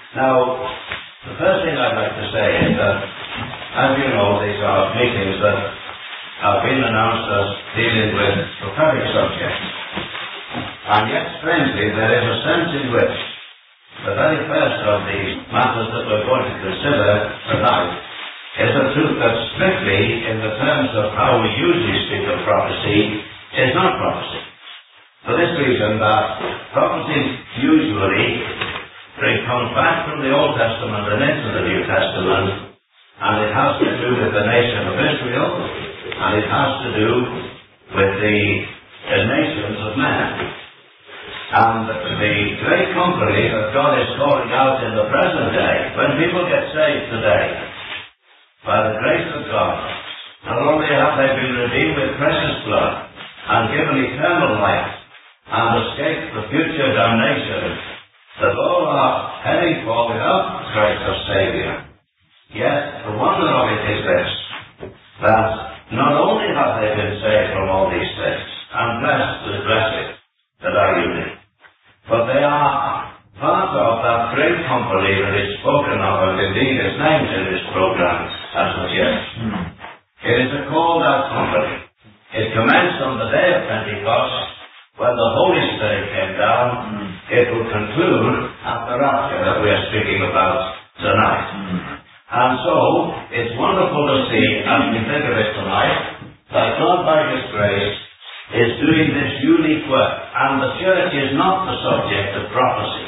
Now, the first thing I'd like to say is that, as you know, these are meetings that have been announced as dealing with prophetic subjects. And yet, strangely, there is a sense in which the very first of these matters that we're going to consider tonight is a truth that strictly, in the terms of how we usually speak of prophecy, is not prophecy. For this reason, that prophecy usually comes back from the Old Testament and into the New Testament, and it has to do with the nation of Israel, and it has to do with the nations of man. And the great company that God is calling out in the present day, when people get saved today, by the grace of God, not only have they been redeemed with precious blood, and given eternal life, and escaped the future damnation, that all are heading for without Christ as Saviour. Yet, the wonder of it is this, that not only have they been saved from all these things, and blessed with blessings that are unique, but they are part of that great company that is spoken of, and indeed is named in this program as the church. It is a called out company. It commenced on the day of Pentecost, when the Holy Spirit came down. It will conclude at the rapture that we are speaking about tonight. And so, it's wonderful to see, as we think of it tonight, that God by His grace is doing this unique work, and the church is not the subject of prophecy.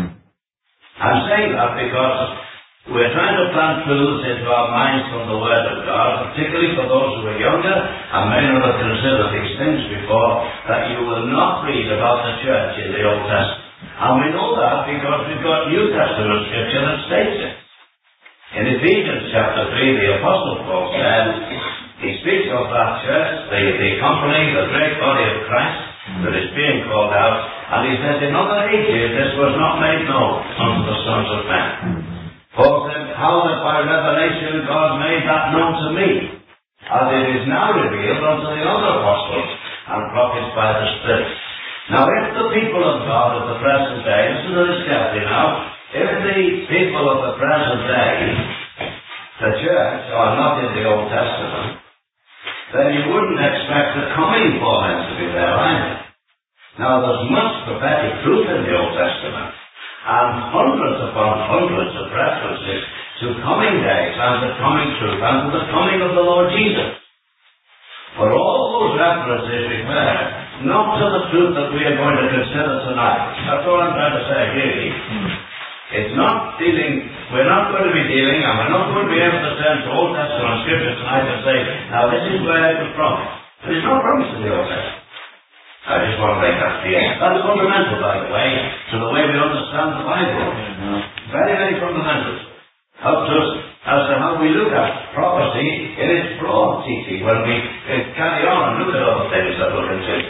I'm saying that because we're trying to plant truths into our minds from the Word of God, particularly for those who are younger and may not have considered these things before, that you will not read about the church in the Old Testament. And we know that because we've got New Testament scripture that states it. In Ephesians chapter 3, the Apostle Paul said, he speaks of that church, the company, the great body of Christ that is being called out, and he says, in other ages this was not made known unto the sons of men. Paul said, how that by revelation God made that known to me, as it is now revealed unto the other apostles and prophets by the Spirit. Now if the people of God of the present day, listen to this carefully now, if the people of the present day, the church, are not in the Old Testament, then you wouldn't expect the coming for them to be there either. Now there's much prophetic truth in the Old Testament, and hundreds upon hundreds of references to coming days and the coming truth and to the coming of the Lord Jesus. But all those references refer not to the truth that we are going to consider tonight. That's all I'm trying to say, really. It's not dealing, we're not going to be dealing, and we're not going to be able to turn to Old Testament scripture tonight and say, now this is where it was promised. There's no promise in the Old Testament. I just want to make that clear. That's fundamental, by the way, to the way we understand the Bible. Very, very fundamental. Helps us as to how we look at prophecy in its broad teaching when we carry on and look at other things that we'll consider.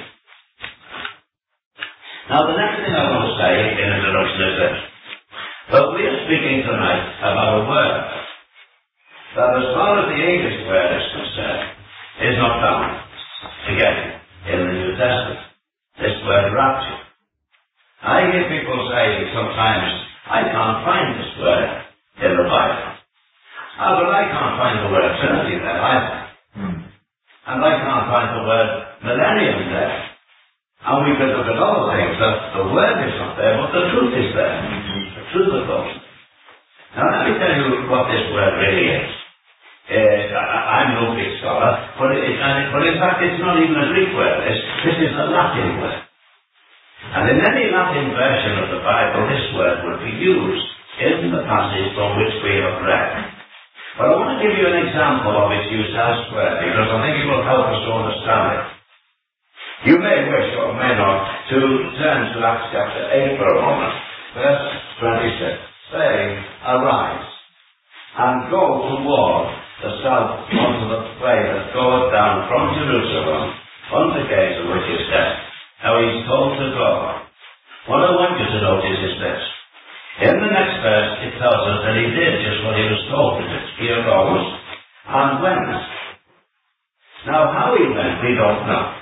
Now, the next thing I want to say in introduction is this. But we are speaking tonight about a word that, as far as the English word is concerned, is not found again in the New Testament. This word rapture. I hear people say sometimes, I can't find this word in the Bible. But I can't find the word Trinity there either. And I can't find the word millennium there. And we could look at other things that the word is not there, but the truth is there. The truth of God. Now let me tell you what this word really is. I'm no big scholar, but in fact it's not even a Greek word. This is a Latin word. And in any Latin version of the Bible, this word would be used in the passage from which we have read. But I want to give you an example of its use elsewhere, because I think it will help us to understand it. You may wish, or may not, to turn to Acts chapter 8 for a moment, verse 26, saying, arise, and go toward the south unto the way that goeth down from Jerusalem unto Gaza, which is death. Now he's told to go. What I want you to notice is this. In the next verse it tells us that he did just what he was told to do. He arose and went. Now how he went we don't know.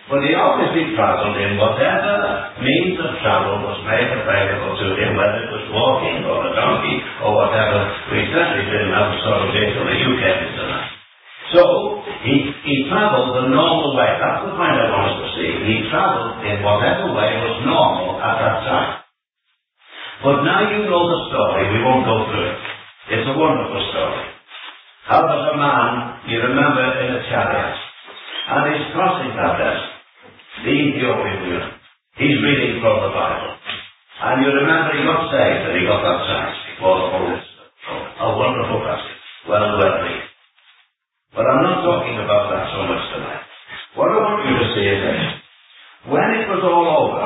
But he obviously travelled in whatever means of travel was made available to him, whether it was walking or a donkey or whatever. We certainly didn't have a sort of vehicle that you came into that. So, he travelled the normal way. That's the point I want us to see. He travelled in whatever way was normal at that time. But now you know the story. We won't go through it. It's a wonderful story. How does a man, you remember, in a chariot, and he's crossing that desert, the Ethiopian eunuch. He's reading from the Bible. And you remember he got saved and he got baptized before the Holy Spirit. A wonderful passage. Well read. But I'm not talking about that so much tonight. What I want you to see is this. When it was all over,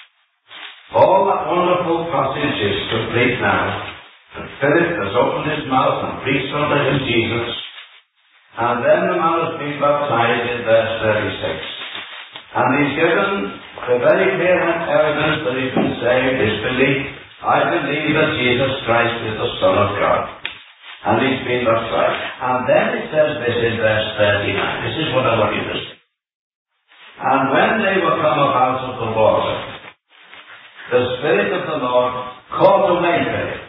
all that wonderful passage is complete now. And Philip has opened his mouth and preached unto him Jesus. And then the man has been baptized in verse 36. And he's given the very clear evidence that he's been saved, his belief. I believe that Jesus Christ is the Son of God. And he's been baptized. And then it says this in verse 39. This is what I want you to see. And when they were come up out of the water, the Spirit of the Lord caught away Philip,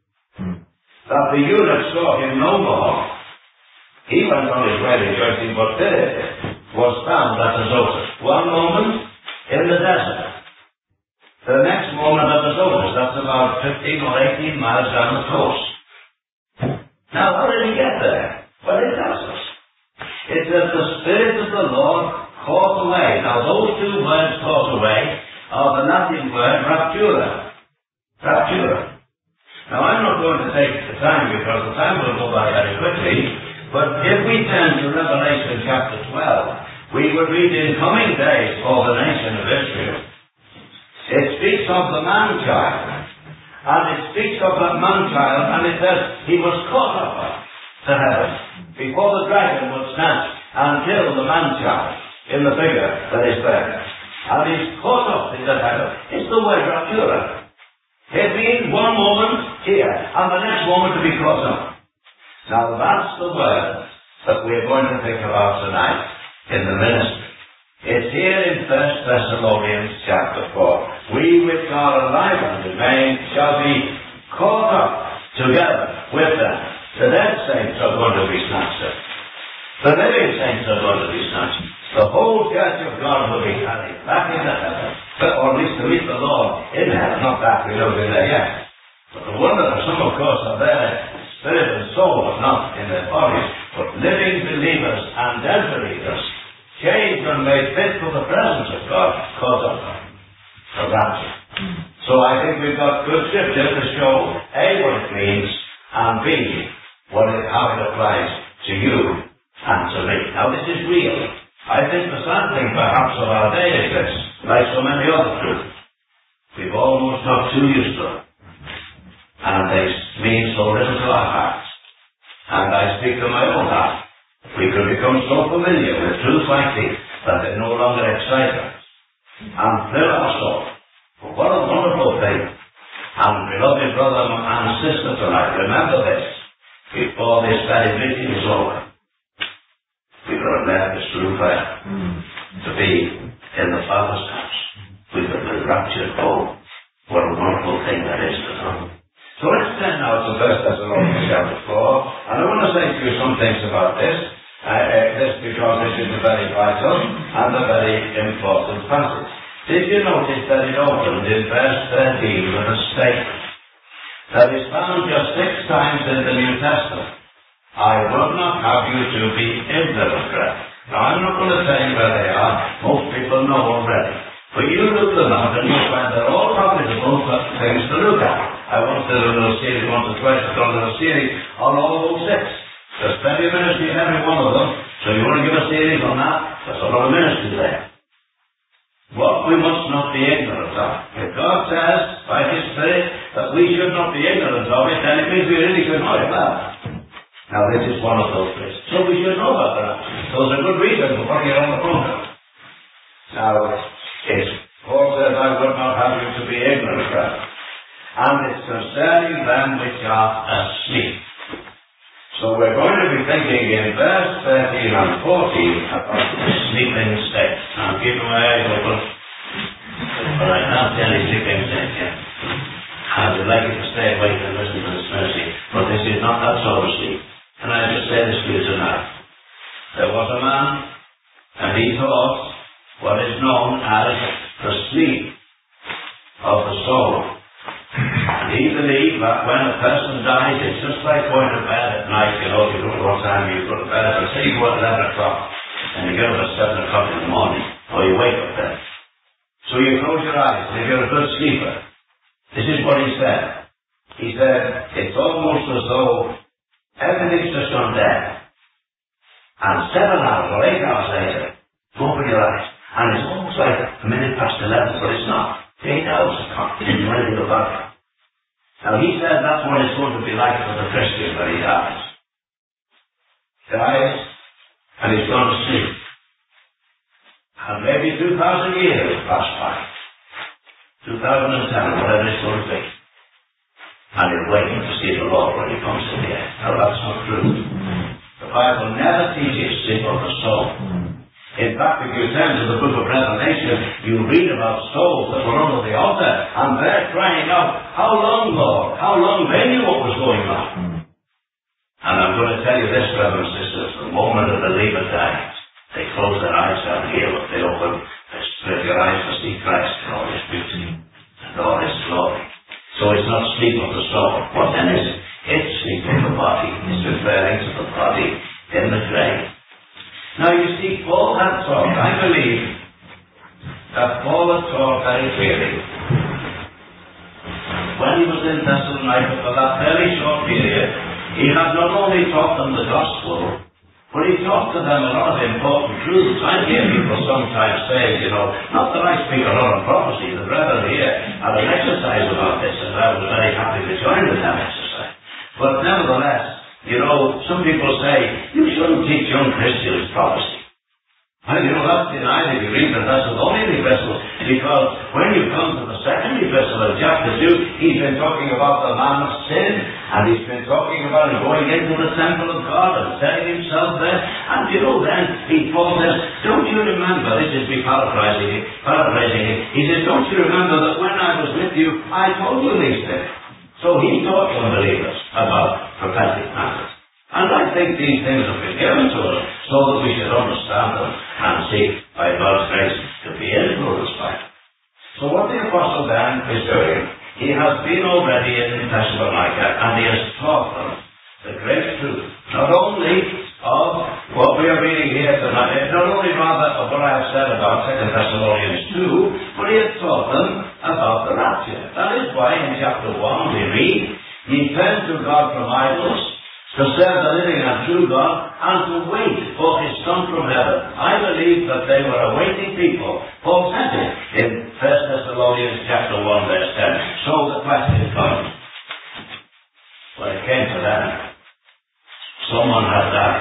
that the eunuch saw him no more. He went on his way rejoicing, but Philip was found at Azotus. One moment in the desert. The next moment at Azotus. That's about 15 or 18 miles down the coast. Now, how did he get there? Well, it tells us. It says the Spirit of the Lord caught away. Now, those two words, caught away, are the Latin word raptura. Raptura. Now, I'm not going to take the time because the time will go by very quickly. But if we turn to Revelation chapter 12, we will read in coming days for the nation of Israel. It speaks of the man-child. And it speaks of that man-child, and it says he was caught up to heaven before the dragon would snatch and kill the man-child in the figure that is there. And he's caught up into heaven. It's the word raptura. It means one moment here, and the next moment to be caught up. Now that's the word that we're going to think about tonight in the ministry. It's here in 1 Thessalonians chapter 4. We which are alive and remain shall be caught up together with them. The dead saints are going to be snatched up. The living saints are going to be snatched. The whole church of God will be carried back into heaven. Or at least to meet the Lord in heaven. Not that, we don't be there yet. But the wonder that some of course are there, spirit and soul, but not in their bodies, but living believers and dead believers, changed and made fit for the presence of God, caught up for rapture. So I think we've got good scripture to show A, what it means, and B, how it applies to you and to me. Now this is real. I think the sad thing perhaps of our day is this, like so many other truths. We've almost got too used to them. And they mean so little to our hearts. And I speak to my own heart. We could become so familiar with truths like these that they no longer excite us and thrill our soul. But what a wonderful thing. And beloved brother and sister tonight, remember this. Before this very meeting is over, we've got to learn this true prayer. To be in the Father's house. We've got the raptured home. What a wonderful thing that is to know. So let's turn now to 1 Thessalonians chapter 4, and I want to say to you some things about this because this is a very vital and a very important passage. Did you notice that it opened in verse 13 with a statement that is found just 6 times in the New Testament? I would not have you to be ignorant, brethren. Now I'm not going to tell you where they are. Most people know already. But you look them up and you'll find they're all profitable things to look at. I once did a little series once or twice. I've done a little series on all those 6. There's plenty of ministry in every one of them. So you want to give a series on that? There's a lot of ministry there. What we must not be ignorant of. If God says, by His Spirit, that we should not be ignorant of it, then it means we really should know it well. Now this is one of those things. So we should know about that. Those are good reasons for putting it on the program. Now, Paul says, I would not have you to be ignorant, brethren. And it's concerning them which are asleep. So we're going to be thinking in verse 13 and 14 about the sleeping state. I'm keeping my eyes open, but I can't see any sleeping state yet. I would like you to stay awake and listen to this mercy, but this is not that sort of sleep. Can I just say this to you tonight? There was a man, and he thought what is known as the sleep of the soul. And he believed that when a person dies, it's just like going to bed at night. You don't know what time you go to bed. But say you go at 11 o'clock, and you get up at 7 o'clock in the morning, or you wake up then. So you close your eyes, and if you're a good sleeper, this is what he said. He said, it's almost as though everything's just gone dead. And 7 hours or 8 hours later, open your eyes, and it's almost like a minute past 11, but it's not. 8 hours of clock, you didn't know anything about it. Now he said that's what it's going to be like for the Christian when he dies. Dies, and he's gone to sleep. And maybe 2,000 years pass by. 2010, whatever it's going to be. And he'll wait to see the Lord when he comes in the end. Now that's not true. The Bible never teaches sleep of the soul. In fact, if you turn to the book of Revelation, you read about souls that were under the altar, and they're crying out, how long, Lord? How long? They knew what was going on. And I'm going to tell you this, brothers and sisters, the moment a believer dies, they close their eyes down here, but they open, they spread your eyes to see Christ in all his beauty and all his glory. So it's not sleep of the soul. What then is it? It's sleep of the body. It's referring to the body in the grave. Now you see, Paul had taught, I believe, that Paul had taught very clearly. When he was in Thessalonica for that very short period, he had not only taught them the gospel, but he taught to them a lot of important truths. I hear people sometimes say, not that I speak a lot of prophecy, the brethren here had an exercise about this, and I was very happy to join in that exercise. But nevertheless, some people say, you shouldn't teach young Christians prophecy. Well, that's denied if you read the Thessalonian epistle, because when you come to the second epistle in chapter 2, he's been talking about the man of sin, and he's been talking about him going into the temple of God and setting himself there. And then Paul says, don't you remember, this is me paraphrasing it, he says, don't you remember that when I was with you, I told you these things? So he taught unbelievers about prophetic matters. And I think these things have been given to us so that we should understand them and seek, by God's grace, to be influenced by them. So what the Apostle then is doing, he has been already in Thessalonica and he has taught them the great truth, not only of what we are reading here tonight, not only rather of what I have said about 2 Thessalonians 2, but he has taught them about the rapture. That is why in chapter 1 we read, ye turn to God from idols, to serve the living and true God, and to wait for his Son from heaven. I believe that they were awaiting people. Paul said it in 1 Thessalonians chapter 1 verse 10. So the question comes, when it came to them, someone had died.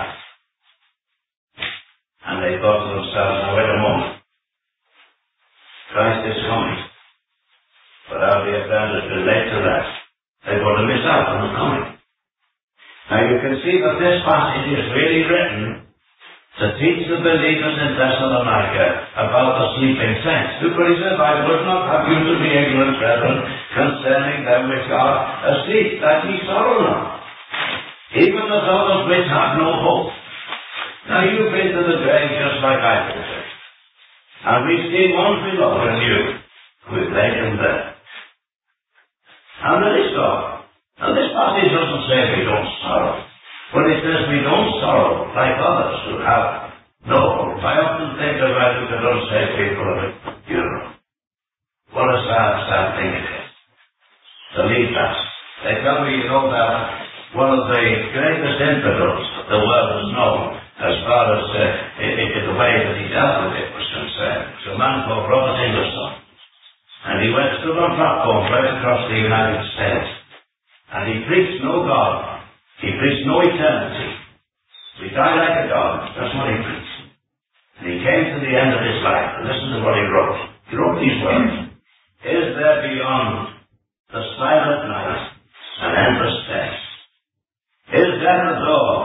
And they thought to themselves, now wait a moment. Christ is coming. But I'll be offended to late to that. They're going to miss out on the coming. Now you can see that this passage is really written to teach the believers in Thessalonica about the sleeping saints. Look what he says, I would not have you to be ignorant, brethren, concerning them which are asleep, that ye sorrow not, even as others which have no hope. Now you've been to the grave just like I've been to. And we've seen one below in you, who is laid in there. And there is God. Now this passage doesn't say we don't sorrow, but it says we don't sorrow like others who have no hope. I often think as I look at unsaved people at a funeral, what a sad thing it is to leave that. They tell me, that one of the greatest infidels that the world has known, as far as in the way that he dealt with it was concerned, was a man called Robert Ingersoll. And he stood on platforms right across the United States. And he preached no God. He preached no eternity. We die like a dog. That's what he preached. And he came to the end of his life. And listen to what he wrote. He wrote these words. Is there beyond the silent night an endless day? Is there a door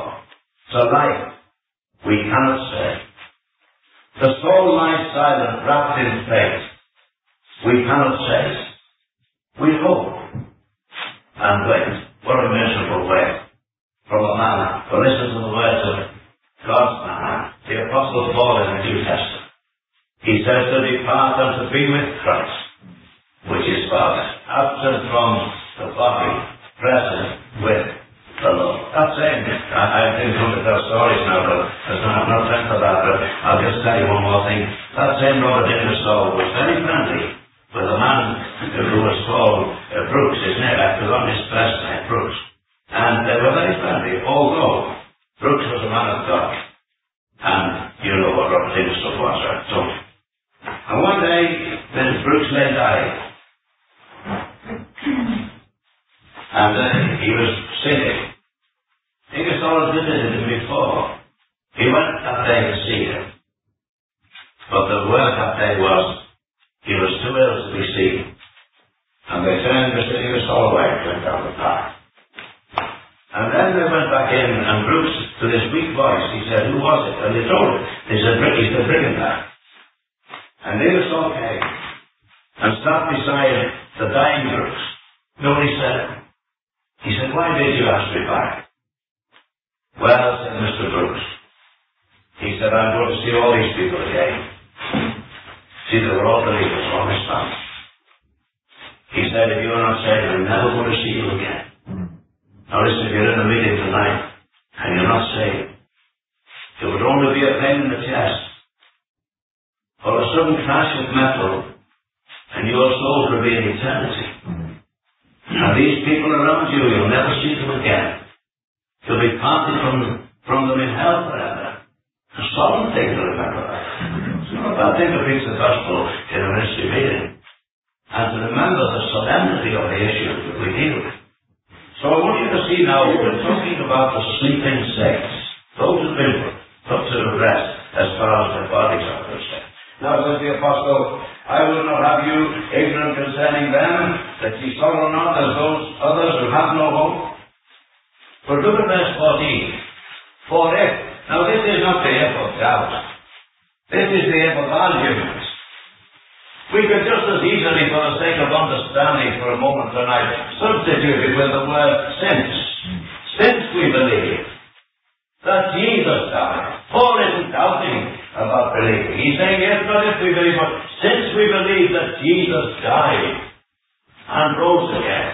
and went. What a miserable way from a man to listen to the words of God's man, the Apostle Paul in the New Testament. He says to depart and to be with Christ, which is Father, absent from the body, present with the Lord. That's it. I didn't come to tell stories now, but I've not time for that, but I'll just tell you one more thing. That same Robert Ingersoll was very friendly with a man who was called Brooks, his name, I forgot his first name, Brooks. And they were very friendly, although Brooks was a man of God. And you know what Robert Ingersoll was, right? So, and one day, Brooks lay dying. And he was sick. Ingersoll had visited him before. He went that day to see him. But the word that day was, he was too ill to be seen. And they turned Mr. Ingersoll away and went down the path. And then they went back in, and Brooks, to his weak voice, he said, who was it? And they told him. They said, he's the brigand. And Ingersoll came and sat beside the dying Brooks. Nobody said it. He said, why did you ask me back? Well, said Mr. Brooks, he said, I'm going to see all these people again. See, they were all believers, all this family. He said, if you're not saved, I'm never going to see you again. Now listen, if you're in a meeting tonight, and you're not saved, it would only be a pain in the chest, or a sudden crash of metal, and your soul will be in eternity. And these people around you, you'll never see them again. You'll be parted from them in hell forever. A solemn thing to remember that. It's not a bad thing to preach the gospel in a ministry meeting. And to remember the solemnity of the issue that we deal with. So I want you to see now, we're talking about the sleeping saints. Those who've been put to rest as far as their bodies are concerned. Now says the Apostle, I will not have you ignorant concerning them, that ye sorrow not as those others who have no hope. But look at verse 14. For if, now this is not the if of doubt. This is the if of argument. We could just as easily, for the sake of understanding for a moment tonight, substitute it with the word since. Since we believe that Jesus died. Paul isn't doubting about believing. He's saying, yes, not if we believe, but since we believe that Jesus died and rose again,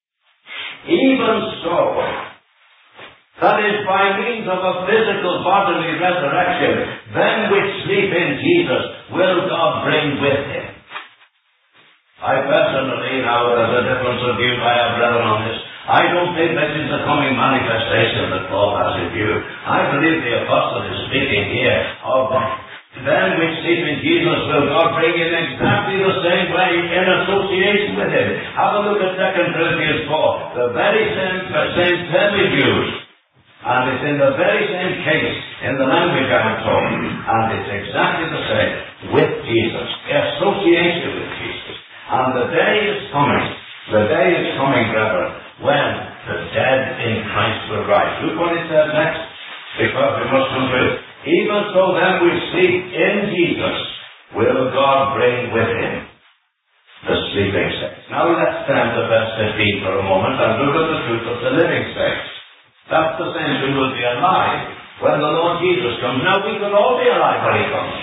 even so, that is by means of a physical bodily resurrection, them which sleep in Jesus will God bring with him. I personally, now there's a difference of view by our brethren on this, I don't think this is the coming manifestation that Paul has in view. I believe the apostle is speaking here of them which sleep in Jesus will God bring in exactly the same way in association with him. Have a look at 2 Corinthians 4. The very same term is used. And it's in the very same case in the language I'm talking. And it's exactly the same with Jesus. Association with Jesus. And the day is coming, brethren, when the dead in Christ will rise. Look what it says next, because we must conclude. Even so then we sleep in Jesus, will God bring with him the sleeping saints. Now let's turn to verse 15 for a moment and look at the truth of the living saints. That's the saints who will be alive when the Lord Jesus comes. Now we will all be alive when he comes.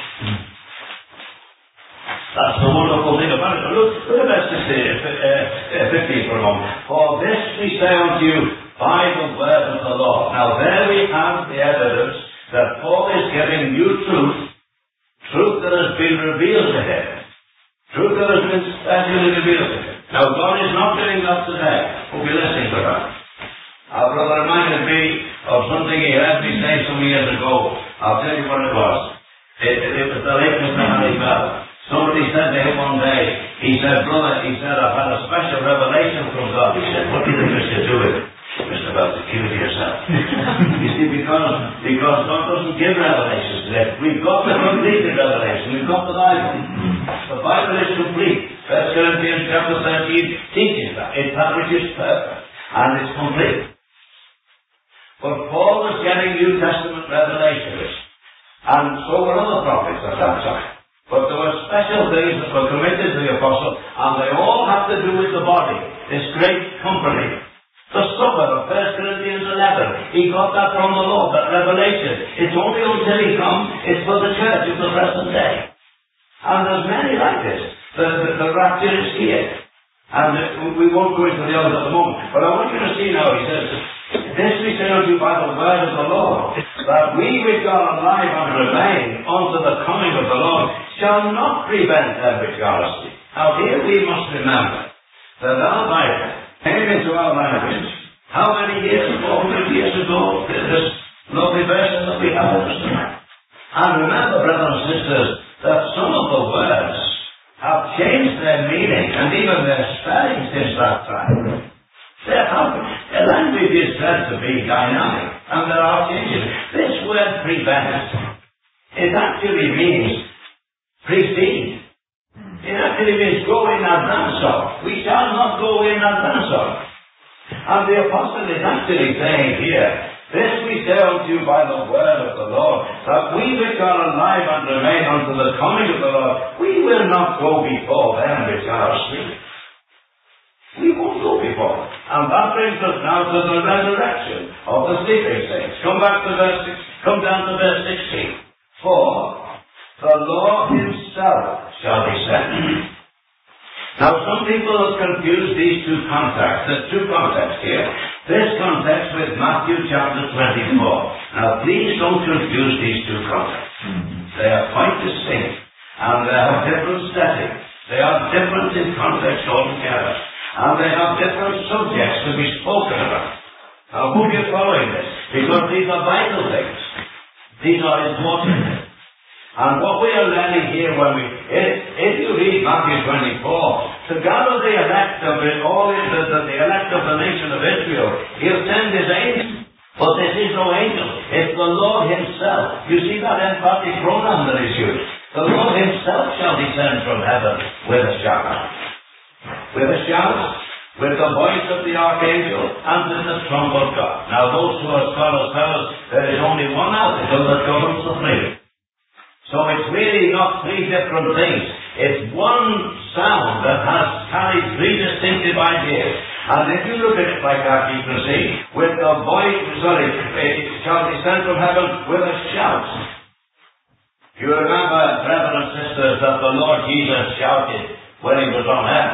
That's the wonderful thing about it. Look at verse 15 for a moment. For this we say unto you by the word of the Lord. Now there we have the evidence that Paul is giving you truth that has been revealed to him. Truth that has been specially revealed to him. Now God is not doing that today. Hope you're listening to that. Our brother reminded me of something he heard me say some years ago. I'll tell you what it was. It was the late Mr. Harry Bell. Somebody said to him one day, he said, brother, I've had a special revelation from God. He said, what do you think I should do with it? Mr. Bell, keep it to yourself. You see, because God doesn't give revelations today. We've got the completed revelation. We've got the Bible. The Bible is complete. 1 Corinthians chapter 13 teaches that. It's that which is perfect. And it's complete. But Paul was getting New Testament revelations. And so were other prophets at that time. But there were special things that were committed to the apostle, and they all had to do with the body, this great company The supper of 1 Corinthians 11. He got that from the Lord, that revelation. It's only until he comes, it's for the church of the present day. And there's many like this. The rapture is here. And we won't go into the others at the moment. But I want you to see now, he says, this we say unto you by the word of the Lord, that we which are alive and remain unto the coming of the Lord shall not prevent them which are asleep. Now here we must remember that our Bible came into our language how many years, 400 years ago, this lovely version that we have in the tonight. And remember, brothers and sisters, that some of the words have changed their meaning and even their spelling since that time. The language is said to be dynamic, and there are changes. This word prevent, it actually means precede. It actually means go in advance of. We shall not go in advance of. And the apostle is actually saying here, this we say unto you by the word of the Lord, that we which are alive and remain unto the coming of the Lord, we will not go before them which are asleep. We won't go before. And that brings us now to the resurrection of the sleeping saints. Come down to verse 16. For the Lord himself shall descend. Now some people have confused these two contexts. There's two contexts here. This context with Matthew chapter 24. Now please don't confuse these two contexts. They are quite distinct. And they have different settings. They are different in context altogether. And they have different subjects to be spoken about. Now hope you're following this. Because these are vital things. These are important things. And what we are learning here if you read Matthew 24, to gather the elect of the elect of the nation of Israel, he'll send his angel. But this is no angel. It's the Lord himself. You see that emphatic pronoun that is used. The Lord himself shall descend from heaven with a shout. With a shout, with the voice of the archangel, and with the trump of God. Now those who are scholars tell us there is only one article that governs the three. So it's really not three different things. It's one sound that carries three distinctive ideas. And if you look at it like that, you can see, with the voice, it shall descend from heaven with a shout. You remember, brothers and sisters, that the Lord Jesus shouted when he was on earth.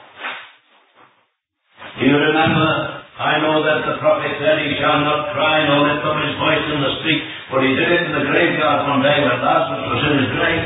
Do you remember? I know that the prophet said he shall not cry nor lift up his voice in the street, but he did it in the graveyard one day when Lazarus was in his grave.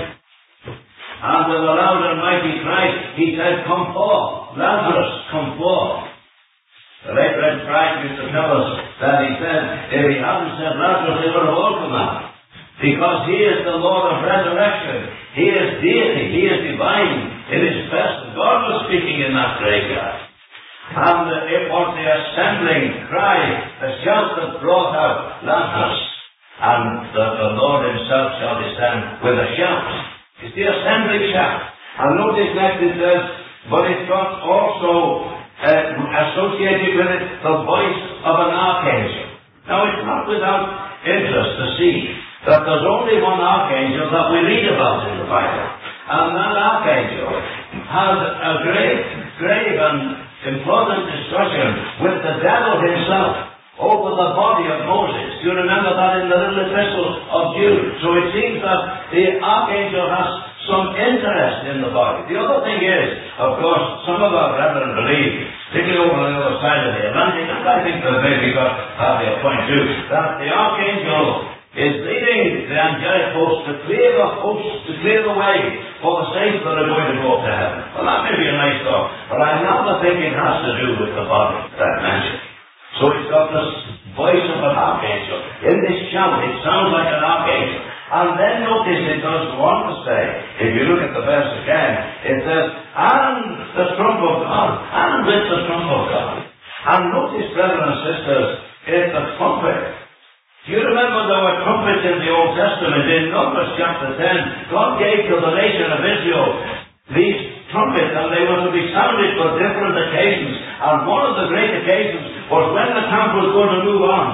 And with a loud and mighty cry, he said, come forth, Lazarus, come forth. The late Reverend Bright used to tell us that he said, if he hadn't said Lazarus, they would have all come out. Because he is the Lord of resurrection. He is deity. He is divine in his person. God was speaking in that graveyard. And it was the assembling cry, the shout that brought out Lazarus. And the Lord himself shall descend with a shout. It's the assembling shout. And notice next it says, but it's got also associated with it the voice of an archangel. Now it's not without interest to see that there's only one archangel that we read about in the Bible. And that archangel has a grave and important discussion with the devil himself over the body of Moses. You remember that in the little epistle of Jude. So it seems that the archangel has some interest in the body. The other thing is, of course, some of our brethren believe, particularly over the other side of the Atlantic, and I think that maybe got hardly a point too, that the archangel is leading the angelic host to clear the way for the saints that are going to go up to heaven. Well, that may be a nice thought, but I rather think it has to do with the body that mentioned. So it's got this voice of an archangel. In this shout, it sounds like an archangel. And then notice it does go on to say, if you look at the verse again, it says, and the trump of God, and with the trump of God. And notice, brothers and sisters, it's the trumpet. Do you remember there were trumpets in the Old Testament? In Numbers chapter 10, God gave to the nation of Israel these trumpets, and they were to be sounded for different occasions. And one of the great occasions was when the camp was going to move on.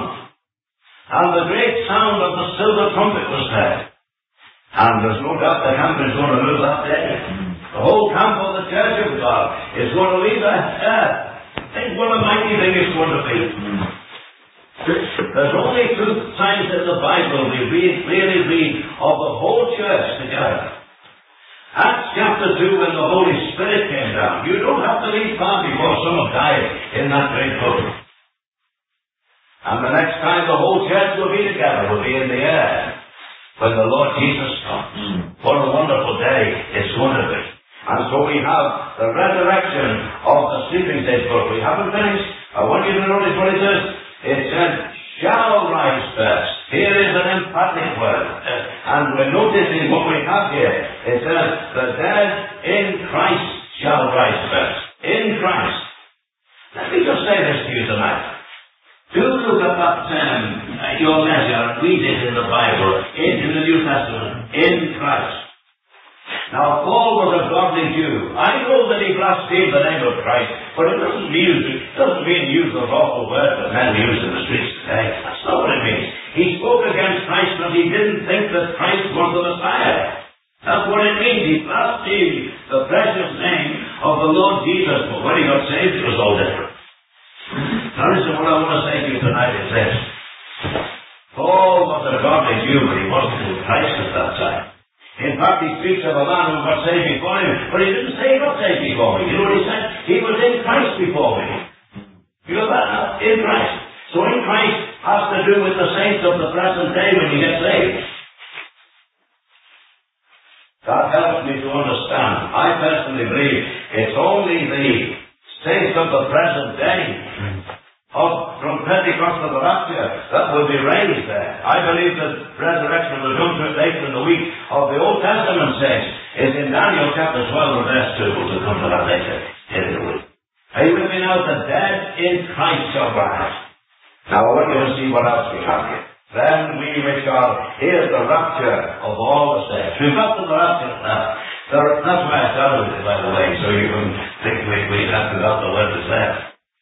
And the great sound of the silver trumpet was heard. And there's no doubt the camp is going to move that day. The whole camp of the Church of God is going to leave the earth. Think what a mighty mighty thing it's going to be. There's only two times in the Bible we really read of the whole church together. Acts chapter 2, when the Holy Spirit came down. You don't have to read far before someone died in that great book. And the next time the whole church will be together, will be in the air, when the Lord Jesus comes. What a wonderful day it's going to be. And so we have the resurrection of the sleeping saints book. We haven't finished. I want you to notice what it says. It said, shall rise first. Here is an emphatic word. And we're noticing what we have here. It says, the dead in Christ shall rise first. In Christ. Let me just say this to you tonight. Do look at that, your measure, and read it in the Bible, in the New Testament, in Christ. Now, Paul was a godly Jew. I know that he blasphemed the name of Christ, but it doesn't mean use those awful words that men use in the streets today. That's not what it means. He spoke against Christ, but he didn't think that Christ was the Messiah. That's what it means. He blasphemed the precious name of the Lord Jesus, but when he got saved, it was all different. Now listen, what I want to say to you tonight is this. Paul was a godly Jew, but he wasn't in Christ at that time. In fact, he speaks of a man who got saved before him, but he didn't say he got saved before me. You know what he said? He was in Christ before me. You got that now? In Christ. So in Christ has to do with the saints of the present day when you get saved. That helps me to understand. I personally believe it's only the saints of the present day, from Pentecost to the rapture, that will be raised there. I believe that resurrection will come to it later in the week of the Old Testament saints. Is in Daniel chapter 12 and verse 2. We'll come to that later in the week. Are you with me now? The dead in Christ shall rise. Now I want you to see what else we have here. Then we which are, here's the rapture of all the saints. We've got to the rapture now. That's why I started with it, by the way, so you can think we have to have the letters there.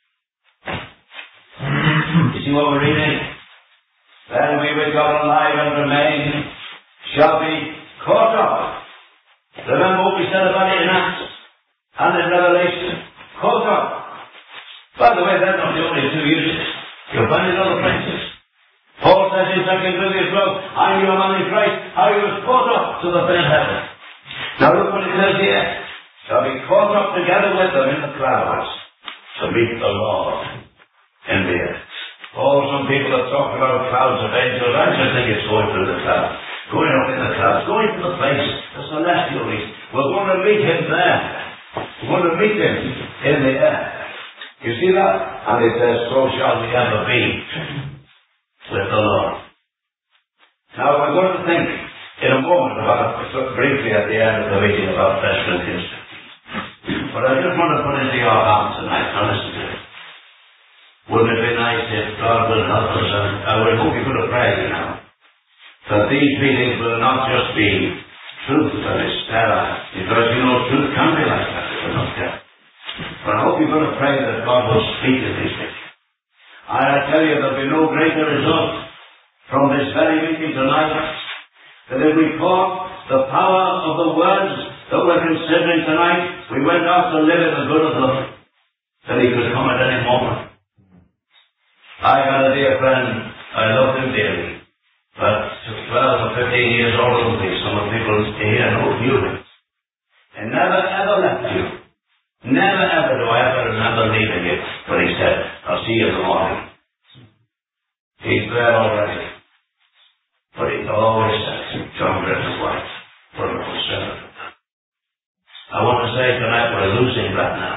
You see what we're reading? Then we which are alive and remain shall be caught up. Remember what we said about it in Acts and in Revelation. Caught up. By the way, that's not the only two uses. You'll find it in other places. Paul says in 2 Corinthians 12, I knew a man in Christ, how he was caught up to the third heaven. Now look what it says here. Shall be caught up together with them in the clouds to meet the Lord in the air. Oh, some people have talked about clouds of angels. I just think it's going through the clouds. Going up in the clouds. Going to the place, the celestial region. We're going to meet him there. We're going to meet him in the air. You see that? And it says, so shall we ever be with the Lord. Now we're going to think in a moment about, briefly at the end of the meeting, about 1 Corinthians 15. But I just want to put into your heart tonight. Now listen to it. Wouldn't it be nice if God would help us? And I would hope you could have prayed, you know, that these meetings will not just be truth that is sterile, because you know truth can be like that if we're not careful. But I hope you're going to pray that God will speak to these meetings. I tell you, there'll be no greater result from this very meeting tonight than if we caught the power of the words that we're considering tonight. We went out to live in the good of them, that he could come at any moment. I had a dear friend, I loved him dearly, but 12 or 15 years older than me. Some of the people here knew him. And never ever left you. Never ever do I ever remember leaving you when he said, I'll see you in the morning. He's there already. But he always says, John Griffin's wife, wonderful servant. I want to say tonight we're losing that now.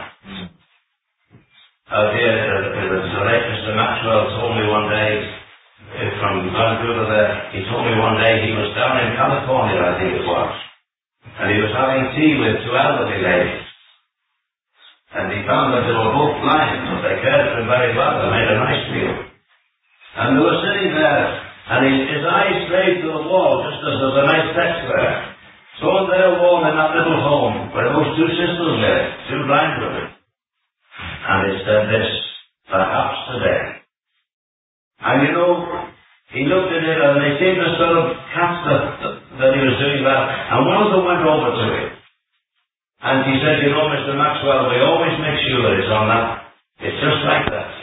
Out here, Mr. Maxwell told me one day, from Vancouver there, he told me one day he was down in California, I think it was, and he was having tea with two elderly ladies. And he found that they were both blind, but they cared for him very well. They made a nice meal. And they were sitting there, and his eyes strayed to the wall, just as there's a nice text there. So on their wall in that little home, where those two sisters lived, two blind women. And it said this, perhaps today. And you know, he looked at it, and they seemed to sort of catch that he was doing that. And one of them went over to him. And he said, you know, Mr. Maxwell, we always make sure it's on that. It's just like that.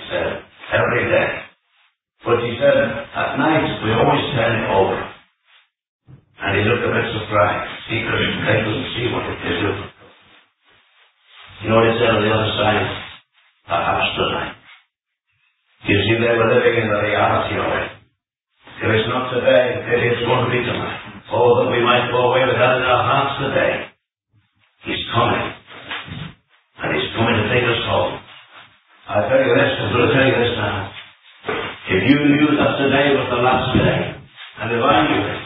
every day. But he said, at night we always turn it over. And he looked a bit surprised. They couldn't see what it is. You know what it said on the other side? Perhaps tonight. You see, they were living in the reality of it. If it's not today, it is going to be tonight. Oh, that we might go away with that in our hearts today. He's coming. And he's coming to take us home. I tell you this, I'm going to tell you this now. If you knew that today was the last day, and if I knew it,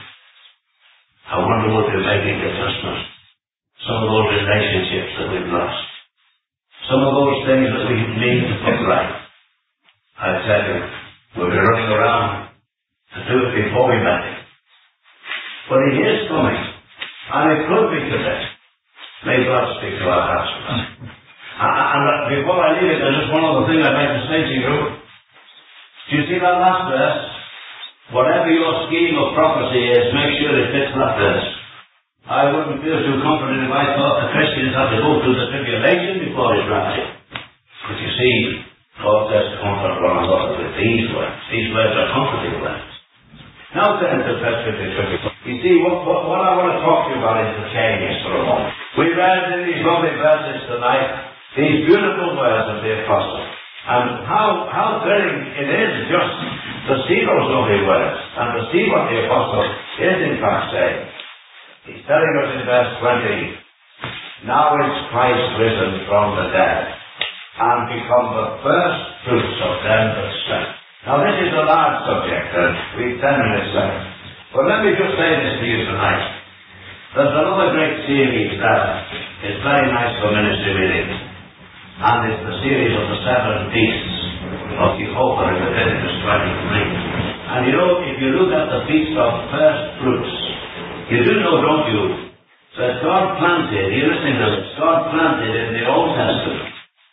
I wonder what we're making adjustment. Some of those relationships that we've lost. Some of those things that we need to put right. I tell you, we'll be running around to do it before we met him. But he is coming. And it could be today. May God speak to our hearts. And before I leave it, there's just one other thing I'd like to say to you. Do you see that last verse? Whatever your scheme of prophecy is, make sure it fits that verse. I wouldn't feel too confident if I thought the Christians have to go through the tribulation before his rapture. But you see, God says to comfort one another with these words. These words are comforting words. Now turn to verse 54. You see, what I want to talk to you about is the changes for a moment. We read in these lovely verses tonight, these beautiful words of the Apostle. And how thrilling it is just to see those lovely words and to see what the Apostle is in fact saying. He's telling us in verse 20, now is Christ risen from the dead and become the first fruits of them that slept. Now this is a large subject and we've 10 minutes left. But let me just say this to you tonight. There's another great series that is very nice for ministry meetings. And it's the series of the 7 beasts of Jehovah in Leviticus 23. And you know, if you look at the feast of first fruits, you do know, don't you, that God planted, you listen to this, God planted in the Old Testament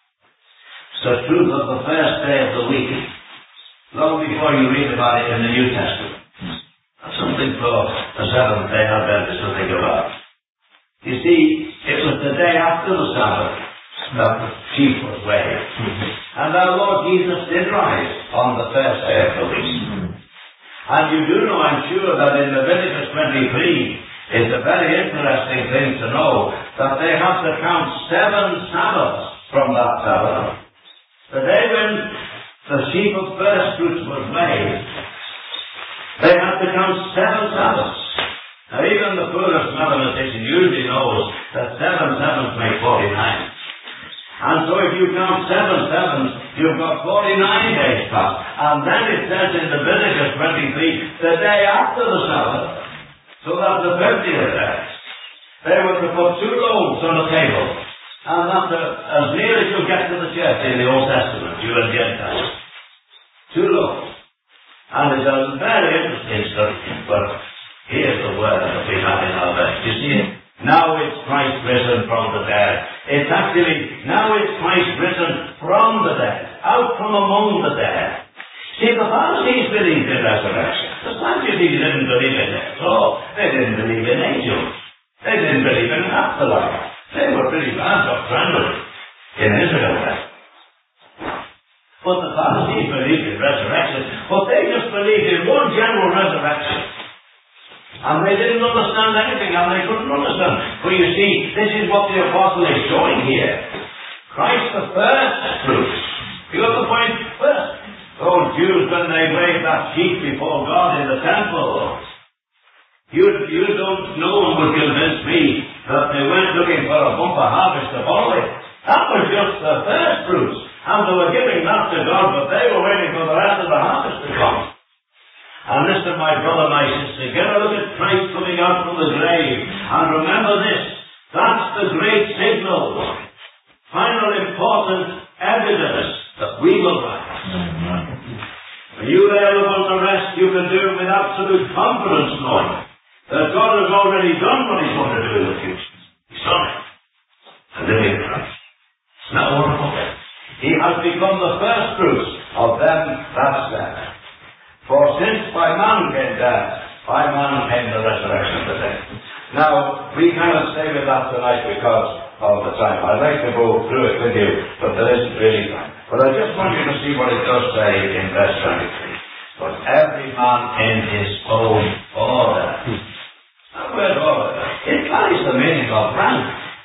the truth of the first day of the week, long before you read about it in the New Testament. That's something for the Seventh Day Adventists to think about. You see, it was the day after the Sabbath that the sheep was weighed. And our Lord Jesus did rise on the first day of the week. And you do know, I'm sure, that in Leviticus 23, it's a very interesting thing to know that they have to count 7 Sabbaths from that Sabbath. The day when the sheep of first fruits was weighed, they have to count 7 Sabbaths. Now even the poorest mathematician usually knows that 7 sevens make 49. And so if you count 7 sevens, you've got 49 days past. And then it says in Leviticus 23, the day after the Sabbath, so that's the 50th day, they were to put 2 loaves on the table. And that's as near as you get to the church in the Old Testament, you and Gentiles. 2 loaves. And it's a very interesting study, but here's the word that we have in our verse. You see it? Now is Christ risen from the dead. It's actually, now is Christ risen from the dead, out from among the dead. See, the Pharisees believed in resurrection. The Sadducees didn't believe in it at all. They didn't believe in angels. They didn't believe in an afterlife. They were pretty bad doctrinally in Israel then. But the Pharisees believed in resurrection, but they just believed in one general resurrection. And they didn't understand anything, and they couldn't understand. But you see, this is what the Apostle is showing here. Christ the first fruits. You got the point? First, those Jews, when they waved that sheep before God in the temple, you don't know and would convince me that they weren't looking for a bumper harvest to follow it. That was just the first fruits. And they were giving that to God, but they were waiting for the rest of the harvest to come. And listen, my brother, my sister, get a look at Christ coming out from the grave. And remember this, that's the great signal. Final important evidence that we will rise. When you there look on the rest, you can do it with absolute confidence, knowing that God has already done what He's going to do in the future. He's done it. And living in Christ. Isn't that wonderful? He has become the first fruits of them that slept. For since by man came death, by man came the resurrection of the dead. Now, we cannot stay with that tonight because of the time. I'd like to go through it with you, but there isn't really time. But I just want you to see what it does say in verse 23. But every man in his own order. That word order, it carries the meaning of rank.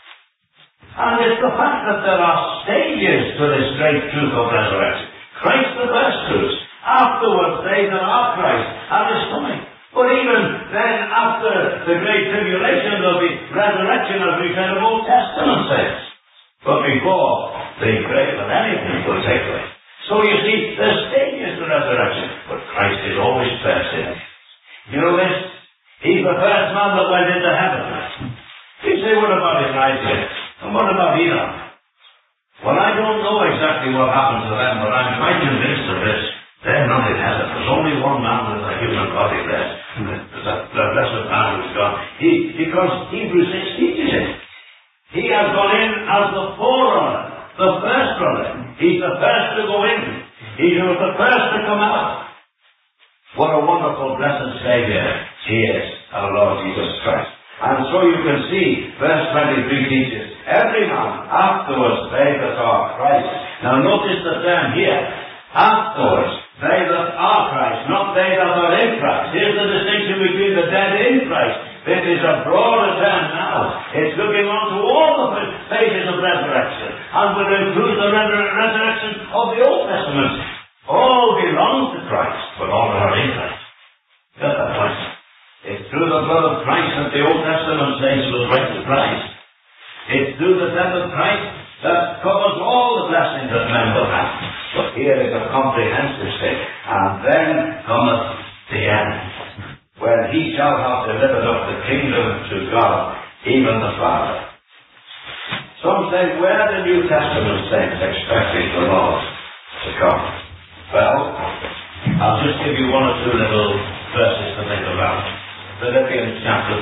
And it's the fact that there are stages to this great truth of resurrection. Christ the first fruits. Afterwards, they that are Christ are his coming. But even then, after the great tribulation, there will be resurrection as we said of Old Testament saints. But before the great millennium will take place. So you see, there's stages to resurrection. But Christ is always first in it. You know this? He's the first man that went into heaven. You say, what about Elijah? And what about Enoch? Well, I don't know exactly what happened to them, but I'm quite convinced of this. They're not in heaven. There's only one man with a human body there. The blessed man who's gone. Because Hebrews 6 teaches it. He has gone in as the forerunner, the first runner. He's the first to go in. He was the first to come out. What a wonderful, blessed Saviour he is, our Lord Jesus Christ. And so you can see, verse 23 teaches, every man afterwards they that are Christ. Now notice the term here, afterwards, they that are Christ, not they that are in Christ. Here's the distinction between the dead in Christ. This is a broader term now. It's looking on to all the phases of resurrection, and will include the resurrection of the Old Testament. All belong to Christ, but all are in Christ. Get that point? It's through the blood of Christ that the Old Testament saints was right to Christ. It's through the death of Christ that covers all the blessings that men will have. But here is a comprehensive thing. And then cometh the end, when he shall have delivered up the kingdom to God, even the Father. Some say, where are the New Testament saints expecting the Lord to come? Well, I'll just give you one or two little verses to think about. Philippians chapter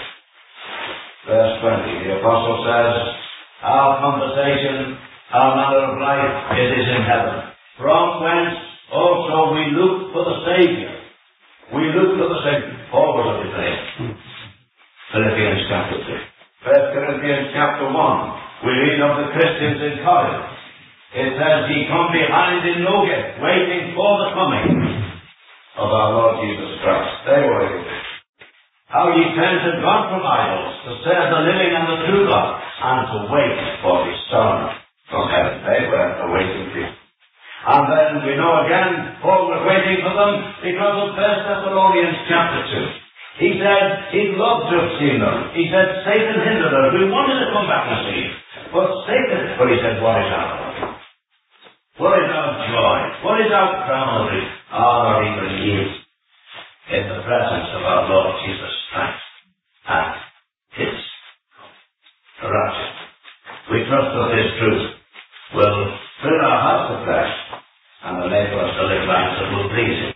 3, verse 20. The Apostle says, our conversation, our manner of life, it is in heaven, from whence also we look for the Saviour. We look for the Saviour. Paul was at the place. Philippians chapter 3. 1 Corinthians chapter 1. We read of the Christians in Corinth. It says, ye come behind in no gate, waiting for the coming of our Lord Jesus Christ. They were waiting. How ye turn to God from idols, to serve the living and the true God, and to wait for his Son from heaven. They were awaiting him. And then we know again, Paul was waiting for them because of 1 Thessalonians chapter 2. He said he'd love to have seen them. He said Satan hindered us. We wanted to come back and see. But he said, what is our love? What is our joy? What is our crown of honor even yield in the presence of our Lord Jesus Christ and his rapture? We trust that this truth will fill our hearts afresh and enable us to live lives that will please him.